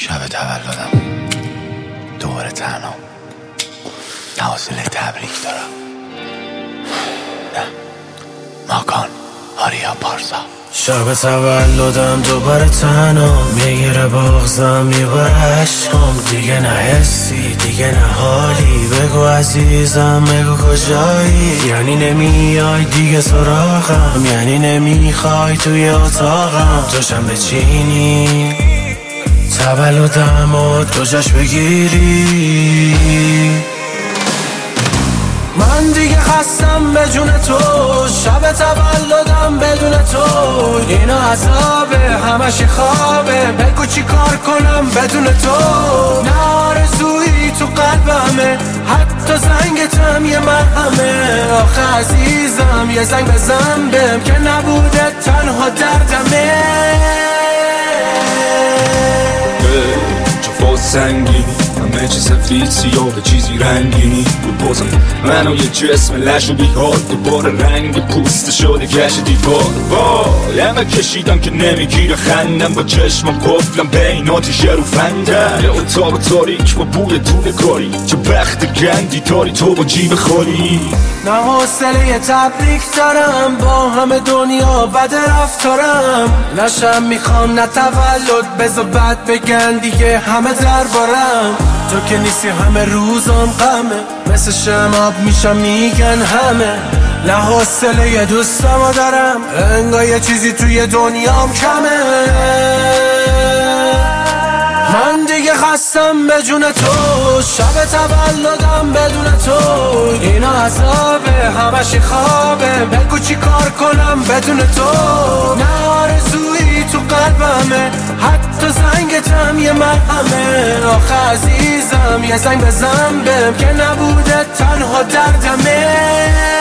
شب تولدم دوباره تنها حوصله تبریک دارم. نه ماکان آریا پارسا. شب تولدم دوباره تنها میگیره بغزم میبره عشقم، دیگه نه حسی دیگه نه حالی. بگو عزیزم بگو کجایی، یعنی نمیای دیگه سراغم، یعنی نمیخوای توی اتاقم جاشم بچینی تولدم و تو جاش بگیری. من دیگه خستم به جون تو، شب تولدم بدون تو اینا عذابه همش خوابه. بگو چی کار کنم بدون تو، نه آرزویی تو قلبمه حتی زنگتم یه مرهمه. آخه عزیزم یه زنگ بزن بهم که نبوده تنها دردمه. جفا سنگینی همه چی سفید سیاه چیزی رنگینی بود، بازم منو یه جسم لش و بیحال دوباره رنگ پوست شده گشت دیوار. وای همه کشیدم که نمیگیره خندم، با چشمم قفلم بین آتیشه رو فندم. یه اتاق تاریک با بوی دونه کاری، چه بخت گندی داری تو با جیب خالی. نه حوصله تبریک دارم با همه دنیا بد رفتارم، نشم میخوام نه تولد بذار بد بگن دیگه همه دربارم. تو که نیستی همه روزم غمه، مثل شماب میشم میگن همه. نه حوصله دوستمو دارم انگار یه چیزی توی دنیام کمه. من دیگه خستم به جون تو، شب تولدم بدون تو اینا عذابه همش خوابه. بگو چی کار کنم بدون تو، نه آرزویی تو قلبمه حتی زنگتم یه مرهمه. آخه عزیزم یه زنگ بزن بهم که نبوده تنها دردمه.